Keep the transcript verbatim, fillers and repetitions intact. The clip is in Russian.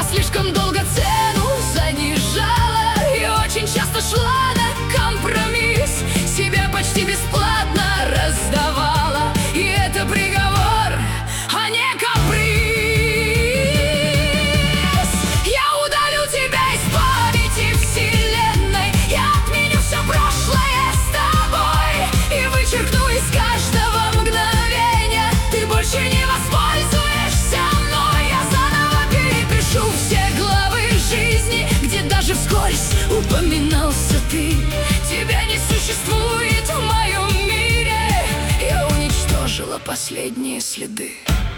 слишком долго цену занижала и очень часто шла на компромисс. Себя почти бесплатно раздавала, и это приговор, а не каприз. Я удалю тебя из памяти вселенной, я отменю все прошлое с тобой и вычеркну из каждого мгновения. Ты больше не воспользуешься мной. Я заново перепишу все главы жизни, где даже вскользь упоминался ты. Тебя не существует в моем мире, я уничтожила последние следы.